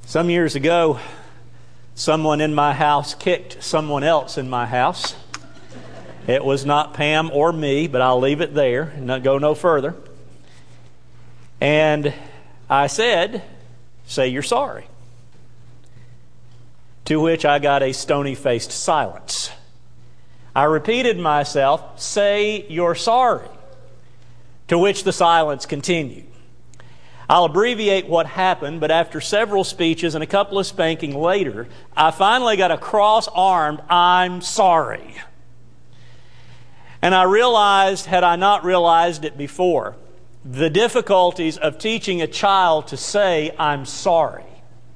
Some years ago, someone in my house kicked someone else in my house. It was not Pam or me, but I'll leave it there and not go no further. And I said, "Say you're sorry." To which I got a stony-faced silence. I repeated myself, "Say you're sorry." To which the silence continued. I'll abbreviate what happened, but after several speeches and a couple of spanking later, I finally got a cross-armed, "I'm sorry." And I realized, had I not realized it before, the difficulties of teaching a child to say, "I'm sorry."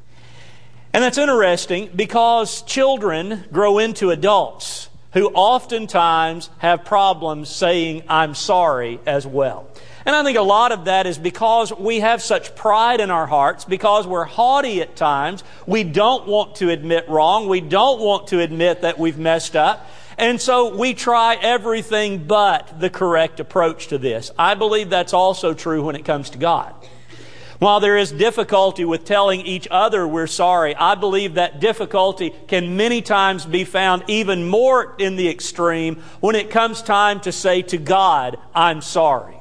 And that's interesting because children grow into adults who oftentimes have problems saying, "I'm sorry" as well. And I think a lot of that is because we have such pride in our hearts, because we're haughty at times. We don't want to admit wrong. We don't want to admit that we've messed up. And so we try everything but the correct approach to this. I believe that's also true when it comes to God. While there is difficulty with telling each other we're sorry, I believe that difficulty can many times be found even more in the extreme when it comes time to say to God, "I'm sorry."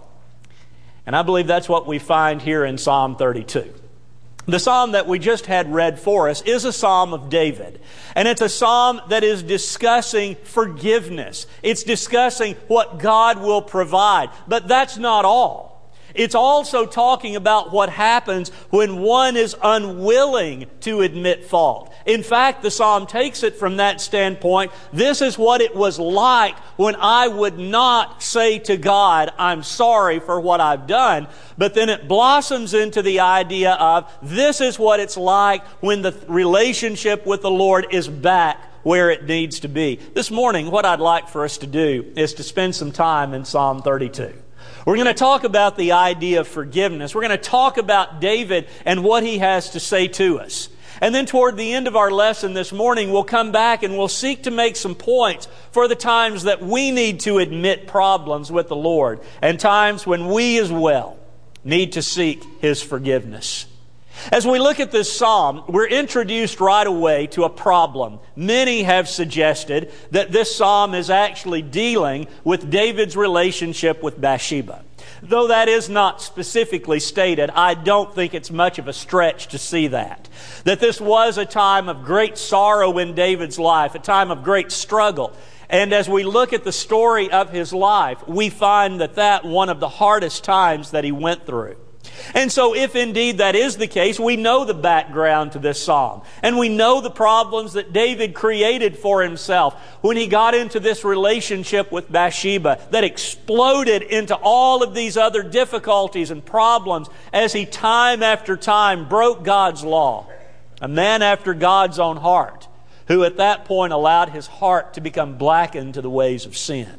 And I believe that's what we find here in Psalm 32. The psalm that we just had read for us is a psalm of David. And it's a psalm that is discussing forgiveness. It's discussing what God will provide. But that's not all. It's also talking about what happens when one is unwilling to admit fault. In fact, the psalm takes it from that standpoint. This is what it was like when I would not say to God, "I'm sorry for what I've done." But then it blossoms into the idea of this is what it's like when the relationship with the Lord is back where it needs to be. This morning, what I'd like for us to do is to spend some time in Psalm 32. We're going to talk about the idea of forgiveness. We're going to talk about David and what he has to say to us. And then toward the end of our lesson this morning, we'll come back and we'll seek to make some points for the times that we need to admit problems with the Lord and times when we as well need to seek His forgiveness. As we look at this psalm, we're introduced right away to a problem. Many have suggested that this psalm is actually dealing with David's relationship with Bathsheba. Though that is not specifically stated, I don't think it's much of a stretch to see that. That this was a time of great sorrow in David's life, a time of great struggle. And as we look at the story of his life, we find that one of the hardest times that he went through. And so if indeed that is the case, we know the background to this psalm. And we know the problems that David created for himself when he got into this relationship with Bathsheba that exploded into all of these other difficulties and problems as he time after time broke God's law. A man after God's own heart, who at that point allowed his heart to become blackened to the ways of sin.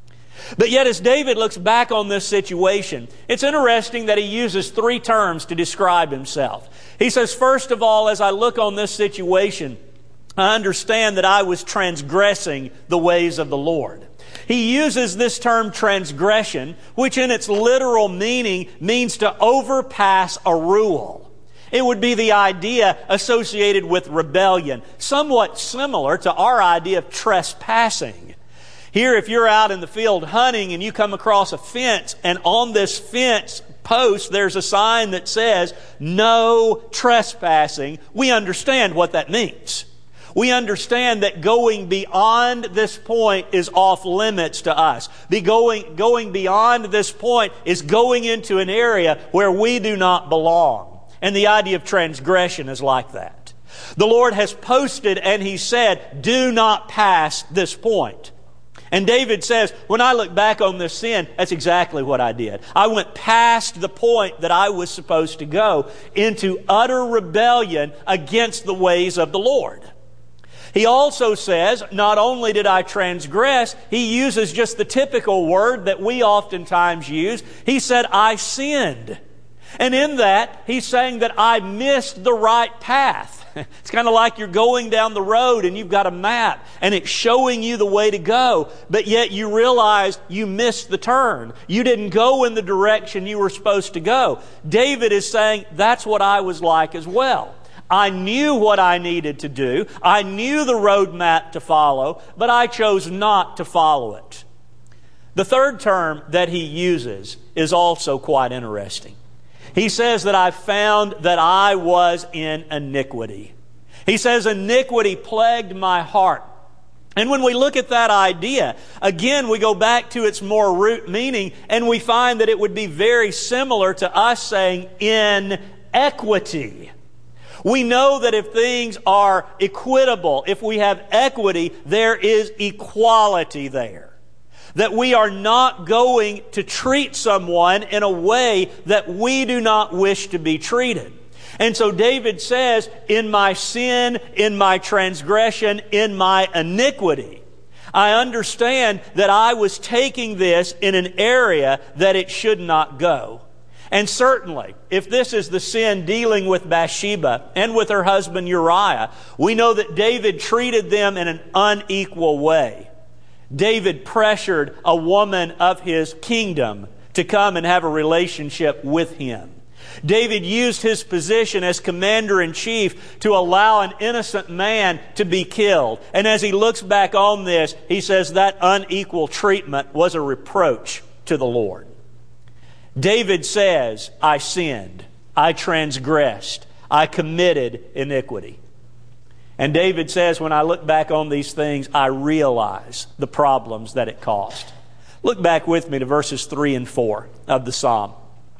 But yet as David looks back on this situation, it's interesting that he uses three terms to describe himself. He says, first of all, as I look on this situation, I understand that I was transgressing the ways of the Lord. He uses this term transgression, which in its literal meaning means to overpass a rule. It would be the idea associated with rebellion, somewhat similar to our idea of trespassing. Here, if you're out in the field hunting and you come across a fence, and on this fence post there's a sign that says, "No trespassing," we understand what that means. We understand that going beyond this point is off limits to us. Going beyond this point is going into an area where we do not belong. And the idea of transgression is like that. The Lord has posted and He said, "Do not pass this point." And David says, when I look back on this sin, that's exactly what I did. I went past the point that I was supposed to go into utter rebellion against the ways of the Lord. He also says, not only did I transgress, he uses just the typical word that we oftentimes use. He said, I sinned. And in that, he's saying that I missed the right path. It's kind of like you're going down the road and you've got a map and it's showing you the way to go, but yet you realize you missed the turn. You didn't go in the direction you were supposed to go. David is saying, that's what I was like as well. I knew what I needed to do. I knew the roadmap to follow, but I chose not to follow it. The third term that he uses is also quite interesting. He says that I found that I was in iniquity. He says iniquity plagued my heart. And when we look at that idea, again, we go back to its more root meaning, and we find that it would be very similar to us saying inequity. We know that if things are equitable, if we have equity, there is equality there. That we are not going to treat someone in a way that we do not wish to be treated. And so David says, in my sin, in my transgression, in my iniquity, I understand that I was taking this in an area that it should not go. And certainly, if this is the sin dealing with Bathsheba and with her husband Uriah, we know that David treated them in an unequal way. David pressured a woman of his kingdom to come and have a relationship with him. David used his position as commander-in-chief to allow an innocent man to be killed. And as he looks back on this, he says that unequal treatment was a reproach to the Lord. David says, I sinned, I transgressed, I committed iniquity. And David says, when I look back on these things, I realize the problems that it caused. Look back with me to verses 3 and 4 of the Psalm.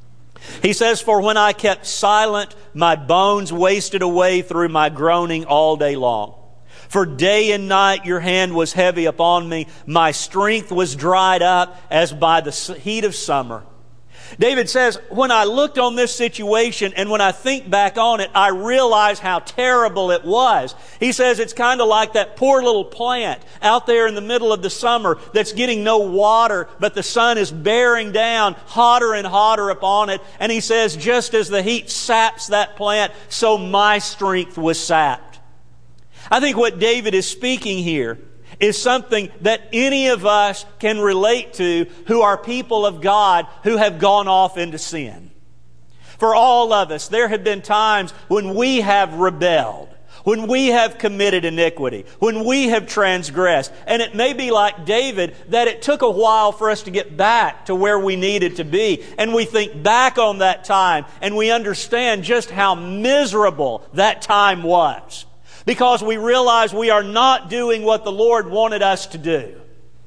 He says, for when I kept silent, my bones wasted away through my groaning all day long. For day and night your hand was heavy upon me. My strength was dried up as by the heat of summer. David says, when I looked on this situation and when I think back on it, I realize how terrible it was. He says it's kind of like that poor little plant out there in the middle of the summer that's getting no water, but the sun is bearing down hotter and hotter upon it. And he says, just as the heat saps that plant, so my strength was sapped. I think what David is speaking here is something that any of us can relate to who are people of God who have gone off into sin. For all of us, there have been times when we have rebelled, when we have committed iniquity, when we have transgressed. And it may be like David that it took a while for us to get back to where we needed to be. And we think back on that time and we understand just how miserable that time was. Because we realize we are not doing what the Lord wanted us to do.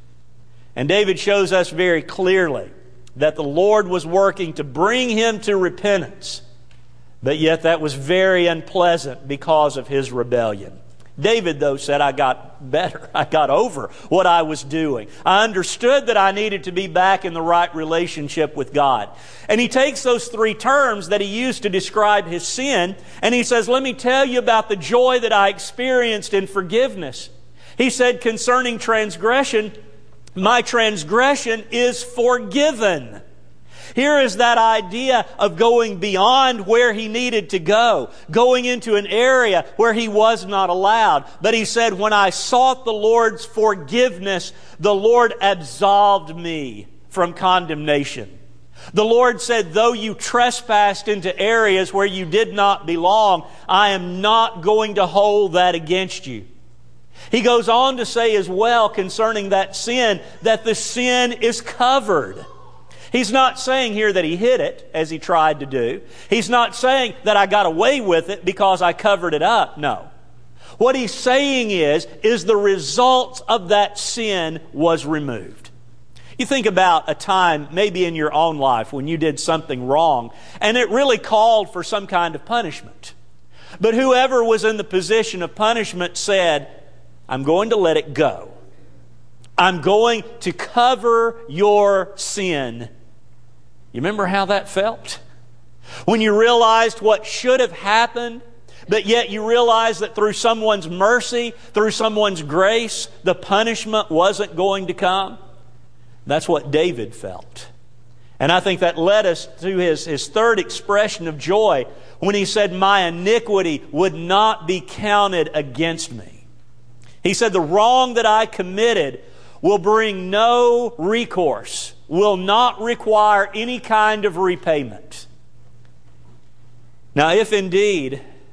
And David shows us very clearly that the Lord was working to bring him to repentance. But yet that was very unpleasant because of his rebellion. David, though, said, I got better. I got over what I was doing. I understood that I needed to be back in the right relationship with God. And he takes those three terms that he used to describe his sin, and he says, let me tell you about the joy that I experienced in forgiveness. He said, concerning transgression, my transgression is forgiven. Here is that idea of going beyond where he needed to go, going into an area where he was not allowed. But he said, when I sought the Lord's forgiveness, the Lord absolved me from condemnation. The Lord said, though you trespassed into areas where you did not belong, I am not going to hold that against you. He goes on to say as well concerning that sin, that the sin is covered. He's not saying here that he hid it, as he tried to do. He's not saying that I got away with it because I covered it up. No. What he's saying is the result of that sin was removed. You think about a time, maybe in your own life, when you did something wrong, and it really called for some kind of punishment. But whoever was in the position of punishment said, I'm going to let it go. I'm going to cover your sin. You remember how that felt? When you realized what should have happened, but yet you realized that through someone's mercy, through someone's grace, the punishment wasn't going to come. That's what David felt. And I think that led us to his third expression of joy when he said, my iniquity would not be counted against me. He said, the wrong that I committed will bring no recourse, will not require any kind of repayment. Now, if indeed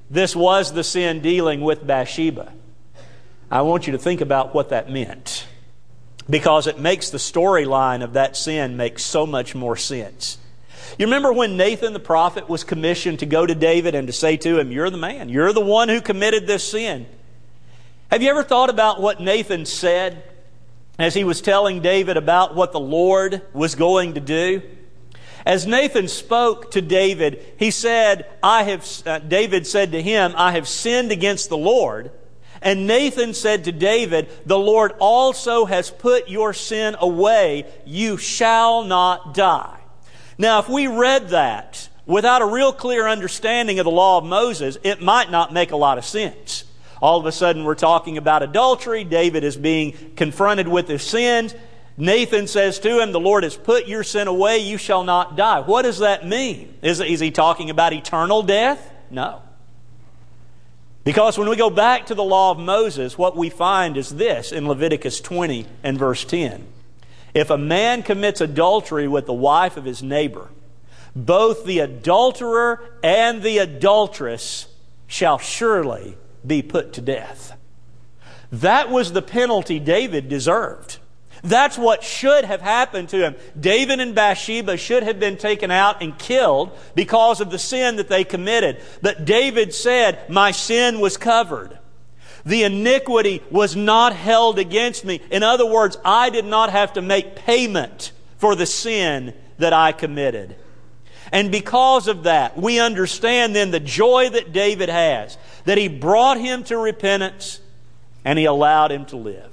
this was the sin dealing with Bathsheba, I want you to think about what that meant, because it makes the storyline of that sin make so much more sense. You remember when Nathan the prophet was commissioned to go to David and to say to him, "You're the man. You're the one who committed this sin." Have you ever thought about what Nathan said as he was telling David about what the Lord was going to do? As Nathan spoke to David, he said, David said to him, "I have sinned against the Lord." And Nathan said to David, "The Lord also has put your sin away. You shall not die." Now, if we read that without a real clear understanding of the law of Moses, it might not make a lot of sense. All of a sudden, we're talking about adultery. David is being confronted with his sins. Nathan says to him, "The Lord has put your sin away. You shall not die." What does that mean? Is he talking about eternal death? No. Because when we go back to the law of Moses, what we find is this in Leviticus 20 and verse 10. If a man commits adultery with the wife of his neighbor, both the adulterer and the adulteress shall surely be put to death. That was the penalty David deserved. That's what should have happened to him. David and Bathsheba should have been taken out and killed because of the sin that they committed. But David said, "My sin was covered. The iniquity was not held against me." In other words, I did not have to make payment for the sin that I committed. And because of that, we understand then the joy that David has, that he brought him to repentance and he allowed him to live.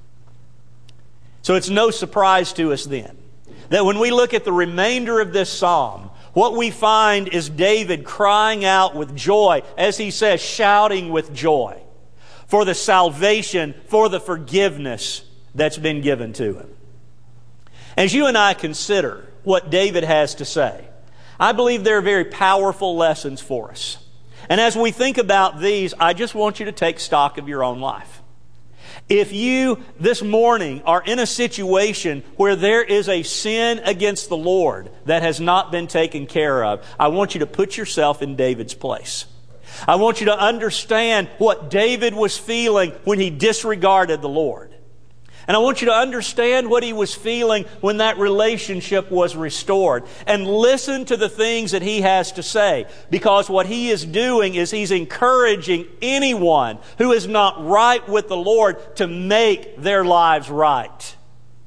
So it's no surprise to us then that when we look at the remainder of this psalm, what we find is David crying out with joy, as he says, shouting with joy for the salvation, for the forgiveness that's been given to him. As you and I consider what David has to say, I believe there are very powerful lessons for us. And as we think about these, I just want you to take stock of your own life. If you this morning are in a situation where there is a sin against the Lord that has not been taken care of, I want you to put yourself in David's place. I want you to understand what David was feeling when he disregarded the Lord. And I want you to understand what he was feeling when that relationship was restored. And listen to the things that he has to say. Because what he is doing is he's encouraging anyone who is not right with the Lord to make their lives right.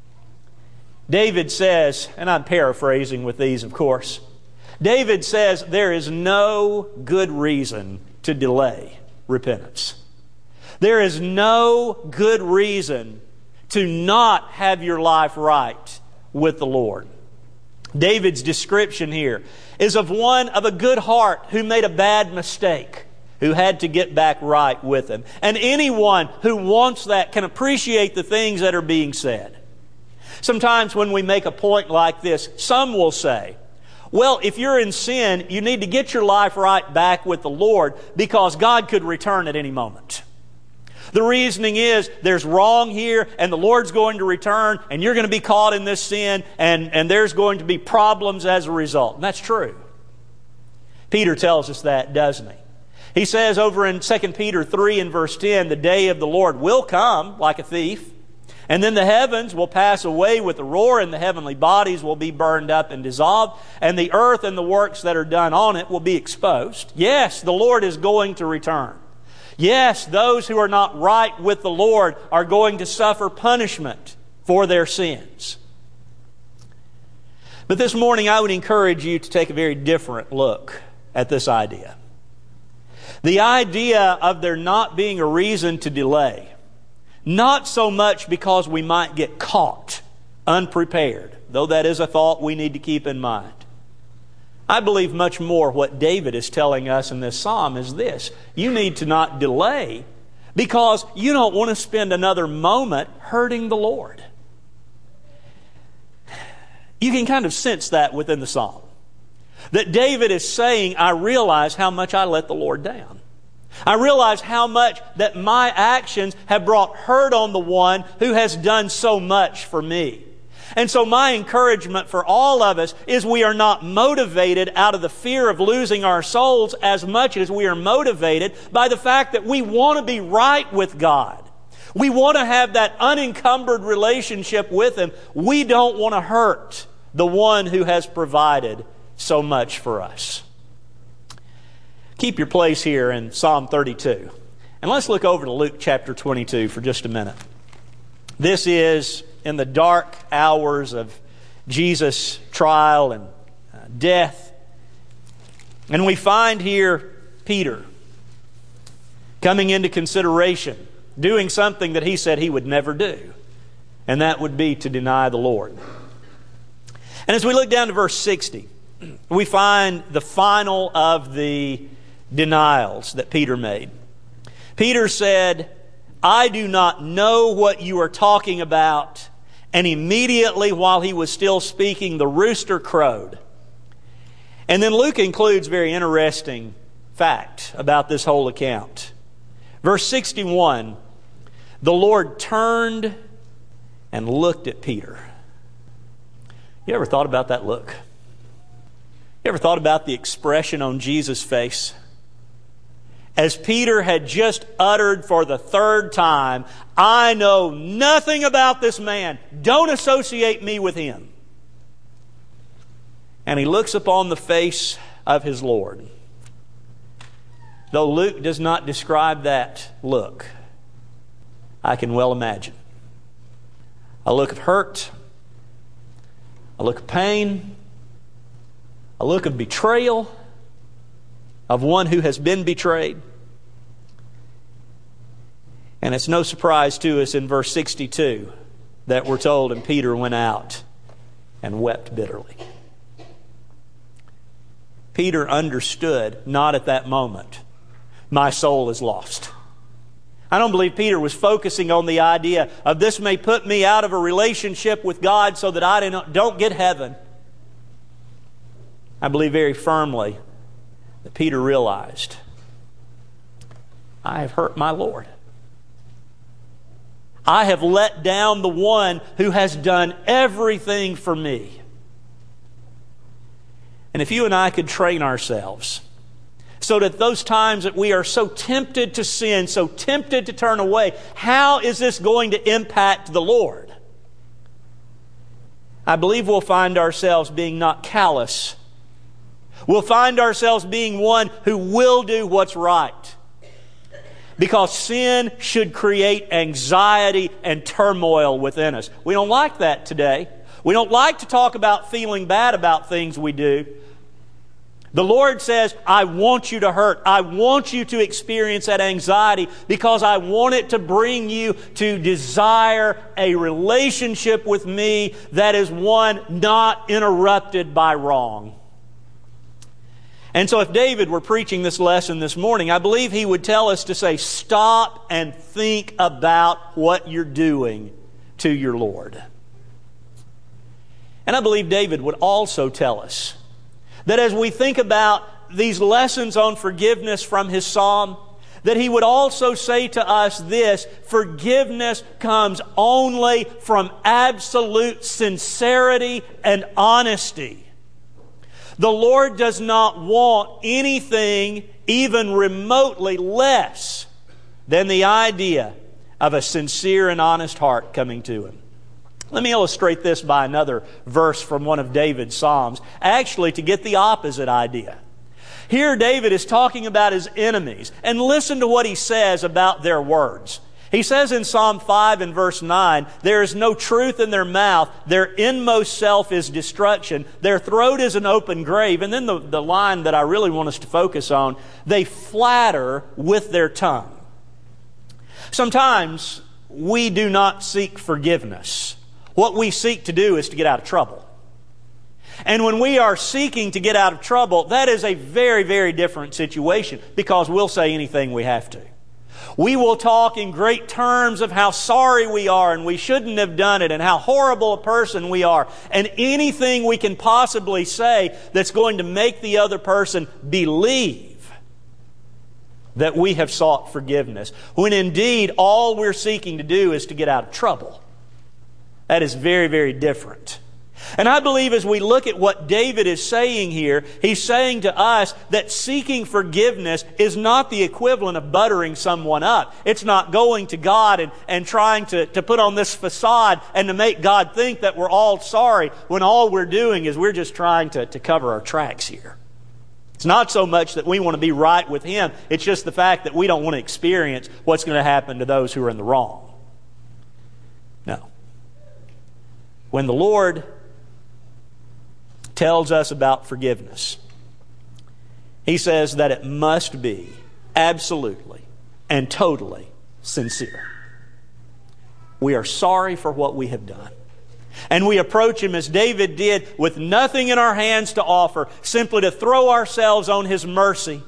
David says, and I'm paraphrasing with these, of course. David says there is no good reason to delay repentance. There is no good reason to not have your life right with the Lord. David's description here is of one of a good heart who made a bad mistake, who had to get back right with Him. And anyone who wants that can appreciate the things that are being said. Sometimes when we make a point like this, some will say, well, if you're in sin, you need to get your life right back with the Lord because God could return at any moment. The reasoning is there's wrong here and the Lord's going to return and you're going to be caught in this sin and there's going to be problems as a result. And that's true. Peter tells us that, doesn't he? He says over in 2 Peter 3 and verse 10, the day of the Lord will come like a thief, and then the heavens will pass away with a roar, and the heavenly bodies will be burned up and dissolved, and the earth and the works that are done on it will be exposed. Yes, the Lord is going to return. Yes, those who are not right with the Lord are going to suffer punishment for their sins. But this morning I would encourage you to take a very different look at this idea. The idea of there not being a reason to delay. Not so much because we might get caught unprepared, though that is a thought we need to keep in mind. I believe much more what David is telling us in this psalm is this. You need to not delay because you don't want to spend another moment hurting the Lord. You can kind of sense that within the psalm. That David is saying, I realize how much I let the Lord down. I realize how much that my actions have brought hurt on the one who has done so much for me. And so my encouragement for all of us is we are not motivated out of the fear of losing our souls as much as we are motivated by the fact that we want to be right with God. We want to have that unencumbered relationship with Him. We don't want to hurt the one who has provided so much for us. Keep your place here in Psalm 32. And let's look over to Luke chapter 22 for just a minute. This is in the dark hours of Jesus' trial and death. And we find here Peter coming into consideration, doing something that he said he would never do, and that would be to deny the Lord. And as we look down to verse 60, we find the final of the denials that Peter made. Peter said, "I do not know what you are talking about." And immediately while he was still speaking, the rooster crowed. And then Luke includes a very interesting fact about this whole account. Verse 61, the Lord turned and looked at Peter. You ever thought about that look? You ever thought about the expression on Jesus' face? As Peter had just uttered for the third time, "I know nothing about this man. Don't associate me with him." And he looks upon the face of his Lord. Though Luke does not describe that look, I can well imagine. A look of hurt, a look of pain, a look of betrayal, of one who has been betrayed. And it's no surprise to us in verse 62 that we're told, and Peter went out and wept bitterly. Peter understood, not at that moment, my soul is lost. I don't believe Peter was focusing on the idea of this may put me out of a relationship with God so that I don't get heaven. I believe very firmly that Peter realized, I have hurt my Lord. I have let down the one who has done everything for me. And if you and I could train ourselves so that those times that we are so tempted to sin, so tempted to turn away, how is this going to impact the Lord? I believe we'll find ourselves being not callous. We'll find ourselves being one who will do what's right. Because sin should create anxiety and turmoil within us. We don't like that today. We don't like to talk about feeling bad about things we do. The Lord says, I want you to hurt. I want you to experience that anxiety because I want it to bring you to desire a relationship with me that is one not interrupted by wrong. And so if David were preaching this lesson this morning, I believe he would tell us to say, stop and think about what you're doing to your Lord. And I believe David would also tell us that as we think about these lessons on forgiveness from his psalm, that he would also say to us this: forgiveness comes only from absolute sincerity and honesty. The Lord does not want anything even remotely less than the idea of a sincere and honest heart coming to Him. Let me illustrate this by another verse from one of David's Psalms, actually to get the opposite idea. Here David is talking about his enemies, and listen to what he says about their words. He says in Psalm 5 and verse 9, there is no truth in their mouth, their inmost self is destruction, their throat is an open grave. And then the line that I really want us to focus on, they flatter with their tongue. Sometimes we do not seek forgiveness. What we seek to do is to get out of trouble. And when we are seeking to get out of trouble, that is a very, very different situation because we'll say anything we have to. We will talk in great terms of how sorry we are and we shouldn't have done it and how horrible a person we are. And anything we can possibly say that's going to make the other person believe that we have sought forgiveness, when indeed all we're seeking to do is to get out of trouble. That is very, very different. And I believe as we look at what David is saying here, he's saying to us that seeking forgiveness is not the equivalent of buttering someone up. It's not going to God and trying to put on this facade and to make God think that we're all sorry when all we're doing is we're just trying to cover our tracks here. It's not so much that we want to be right with Him. It's just the fact that we don't want to experience what's going to happen to those who are in the wrong. No. When the Lord tells us about forgiveness, He says that it must be absolutely and totally sincere. We are sorry for what we have done. And we approach Him as David did, with nothing in our hands to offer, simply to throw ourselves on His mercy.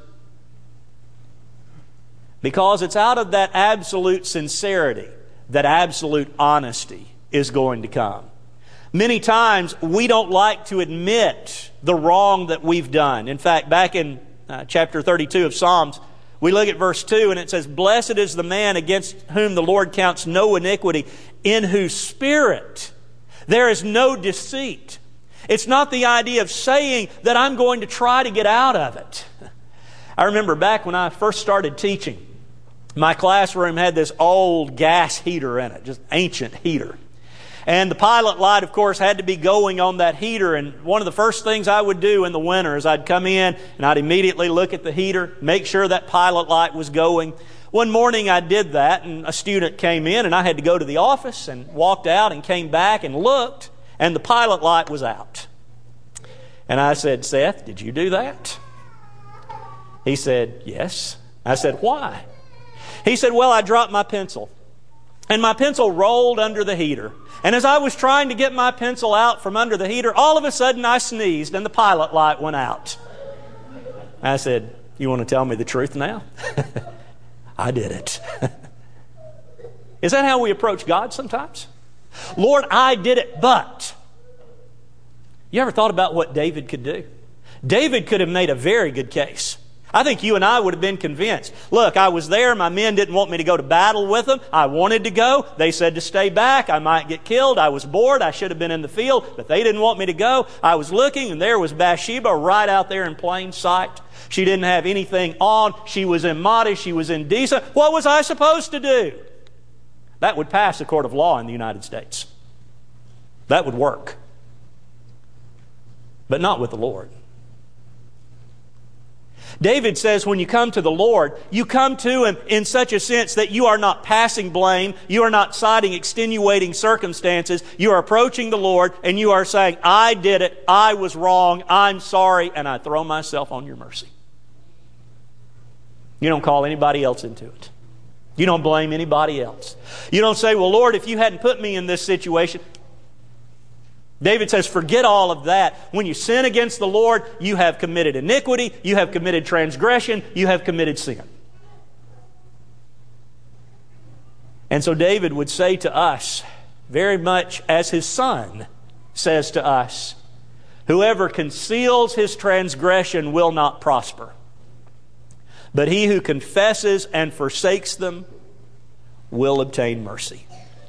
Because it's out of that absolute sincerity that absolute honesty is going to come. Many times we don't like to admit the wrong that we've done. In fact, back in chapter 32 of Psalms, we look at verse 2 and it says, "Blessed is the man against whom the Lord counts no iniquity, in whose spirit there is no deceit." It's not the idea of saying that I'm going to try to get out of it. I remember back when I first started teaching, my classroom had this old gas heater in it, just ancient heater. And the pilot light, of course, had to be going on that heater. And one of the first things I would do in the winter is I'd come in and I'd immediately look at the heater, make sure that pilot light was going. One morning I did that, and a student came in, and I had to go to the office and walked out and came back and looked, and the pilot light was out. And I said, "Seth, did you do that?" He said, "Yes." I said, "Why?" He said, "Well, I dropped my pencil, and my pencil rolled under the heater. And as I was trying to get my pencil out from under the heater, all of a sudden I sneezed and the pilot light went out." I said, "You want to tell me the truth now?" I did it. Is that how we approach God sometimes? "Lord, I did it, but..." You ever thought about what David could do? David could have made a very good case. I think you and I would have been convinced. Look, I was there. My men didn't want me to go to battle with them. I wanted to go. They said to stay back. I might get killed. I was bored. I should have been in the field, but they didn't want me to go. I was looking, and there was Bathsheba right out there in plain sight. She didn't have anything on. She was immodest. She was indecent. What was I supposed to do? That would pass a court of law in the United States. That would work. But not with the Lord. David says when you come to the Lord, you come to Him in such a sense that you are not passing blame, you are not citing extenuating circumstances, you are approaching the Lord and you are saying, "I did it, I was wrong, I'm sorry, and I throw myself on your mercy." You don't call anybody else into it. You don't blame anybody else. You don't say, "Well, Lord, if you hadn't put me in this situation..." David says, forget all of that. When you sin against the Lord, you have committed iniquity, you have committed transgression, you have committed sin. And so David would say to us, very much as his Son says to us, "Whoever conceals his transgression will not prosper, but he who confesses and forsakes them will obtain mercy."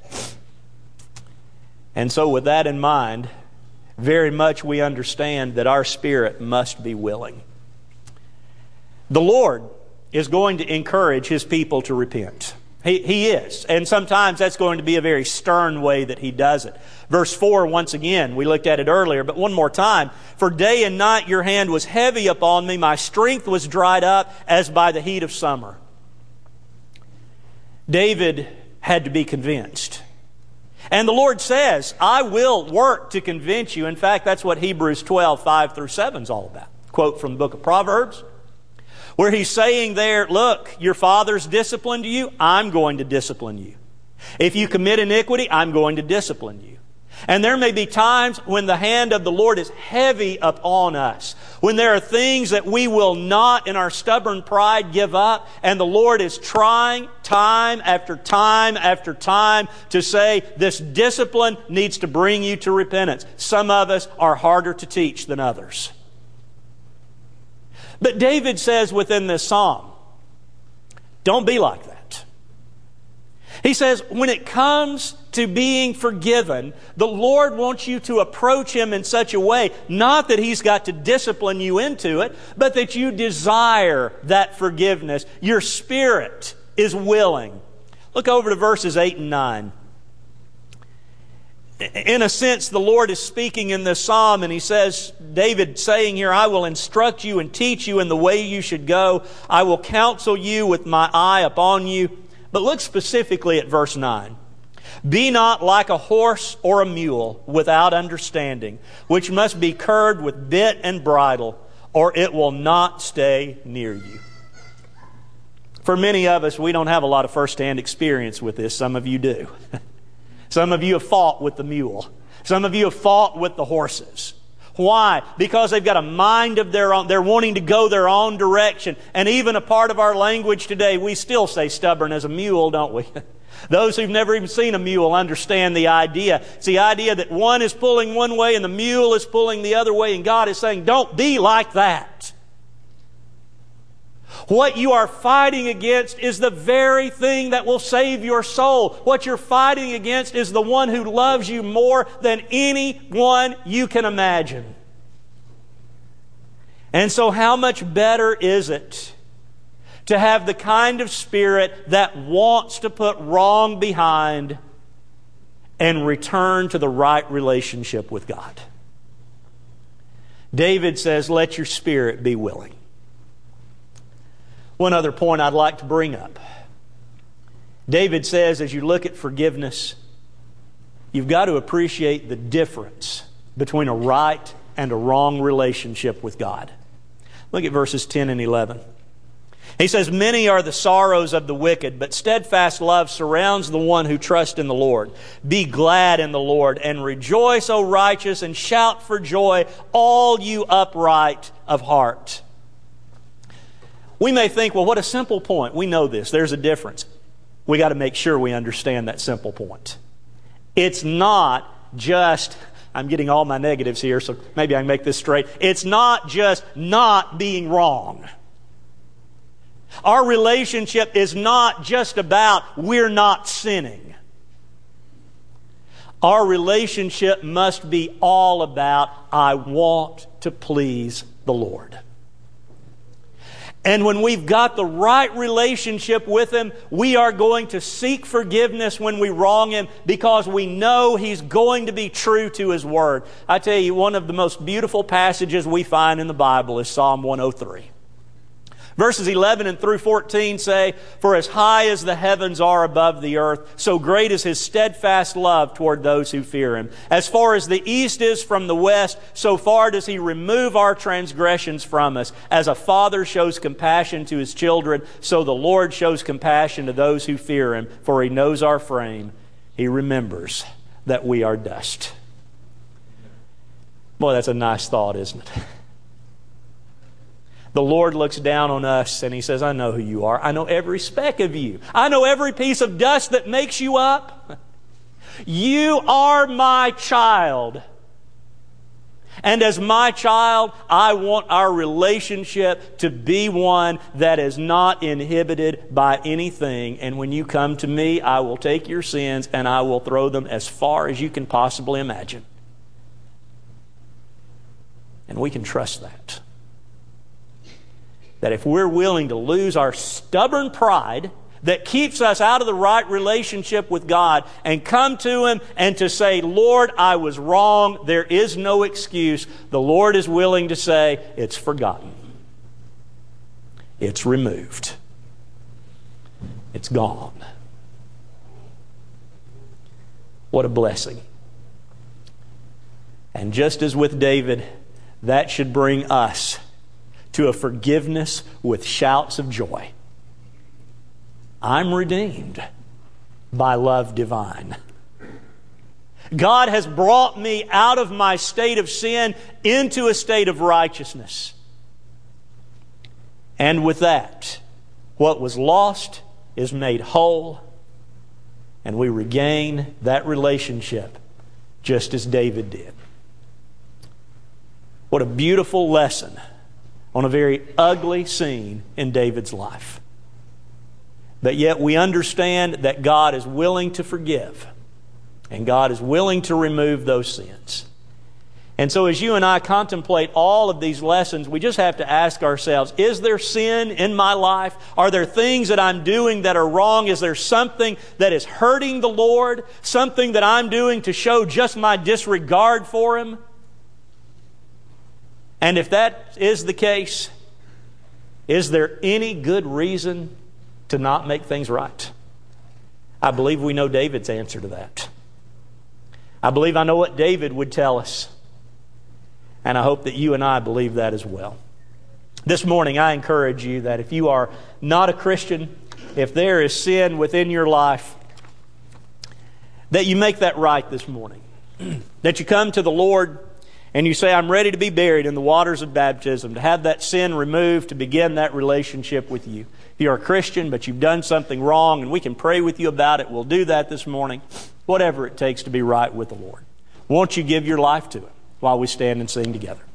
And so with that in mind, very much we understand that our spirit must be willing. The Lord is going to encourage His people to repent. He is. And sometimes that's going to be a very stern way that He does it. Verse 4, once again, we looked at it earlier, but one more time. "For day and night your hand was heavy upon me. My strength was dried up as by the heat of summer." David had to be convinced. And the Lord says, "I will work to convince you." In fact, that's what Hebrews 12, 5 through 7 is all about. Quote from the book of Proverbs, where He's saying there, "Look, your fathers disciplined you, I'm going to discipline you. If you commit iniquity, I'm going to discipline you." And there may be times when the hand of the Lord is heavy upon us, when there are things that we will not in our stubborn pride give up, and the Lord is trying time after time after time to say, this discipline needs to bring you to repentance. Some of us are harder to teach than others. But David says within this psalm, don't be like that. He says, when it comes to being forgiven, the Lord wants you to approach Him in such a way, not that He's got to discipline you into it, but that you desire that forgiveness. Your spirit is willing. Look over to verses 8 and 9. In a sense, the Lord is speaking in this psalm, and He says, David saying here, I will instruct you and teach you in the way you should go. I will counsel you with my eye upon you. But look specifically at verse 9. Be not like a horse or a mule without understanding, which must be curbed with bit and bridle, or it will not stay near you. For many of us, we don't have a lot of first-hand experience with this. Some of you do. Some of you have fought with the mule. Some of you have fought with the horses. Why? Because they've got a mind of their own. They're wanting to go their own direction. And even a part of our language today, we still say stubborn as a mule, don't we? Those who've never even seen a mule understand the idea. It's the idea that one is pulling one way and the mule is pulling the other way. And God is saying, don't be like that. What you are fighting against is the very thing that will save your soul. What you're fighting against is the one who loves you more than anyone you can imagine. And so how much better is it to have the kind of spirit that wants to put wrong behind and return to the right relationship with God? David says, let your spirit be willing. One other point I'd like to bring up. David says, as you look at forgiveness, you've got to appreciate the difference between a right and a wrong relationship with God. Look at verses 10 and 11. He says, many are the sorrows of the wicked, but steadfast love surrounds the one who trusts in the Lord. Be glad in the Lord, and rejoice, O righteous, and shout for joy, all you upright of heart. We may think, well, what a simple point. We know this. There's a difference. We got to make sure we understand that simple point. It's not just, I'm getting all my negatives here, so maybe I can make this straight. It's not just not being wrong. Our relationship is not just about we're not sinning. Our relationship must be all about I want to please the Lord. And when we've got the right relationship with Him, we are going to seek forgiveness when we wrong Him because we know He's going to be true to His Word. I tell you, one of the most beautiful passages we find in the Bible is Psalm 103. Verses 11 and through 14 say, for as high as the heavens are above the earth, so great is His steadfast love toward those who fear Him. As far as the east is from the west, so far does He remove our transgressions from us. As a father shows compassion to his children, so the Lord shows compassion to those who fear Him, for He knows our frame. He remembers that we are dust. Boy, that's a nice thought, isn't it? The Lord looks down on us and He says, I know who you are. I know every speck of you. I know every piece of dust that makes you up. You are my child. And as my child, I want our relationship to be one that is not inhibited by anything. And when you come to me, I will take your sins and I will throw them as far as you can possibly imagine. And we can trust that. That if we're willing to lose our stubborn pride that keeps us out of the right relationship with God and come to Him and to say, Lord, I was wrong, there is no excuse, the Lord is willing to say, it's forgotten. It's removed. It's gone. What a blessing. And just as with David, that should bring us to a forgiveness with shouts of joy. I'm redeemed by love divine. God has brought me out of my state of sin into a state of righteousness. And with that, what was lost is made whole, and we regain that relationship just as David did. What a beautiful lesson on a very ugly scene in David's life. But yet we understand that God is willing to forgive, and God is willing to remove those sins. And so as you and I contemplate all of these lessons, we just have to ask ourselves, is there sin in my life? Are there things that I'm doing that are wrong? Is there something that is hurting the Lord? Something that I'm doing to show just my disregard for Him? And if that is the case, is there any good reason to not make things right? I believe we know David's answer to that. I believe I know what David would tell us. And I hope that you and I believe that as well. This morning, I encourage you that if you are not a Christian, if there is sin within your life, that you make that right this morning. That you come to the Lord and you say, I'm ready to be buried in the waters of baptism, to have that sin removed, to begin that relationship with you. If you're a Christian, but you've done something wrong, and we can pray with you about it, we'll do that this morning. Whatever it takes to be right with the Lord. Won't you give your life to Him while we stand and sing together?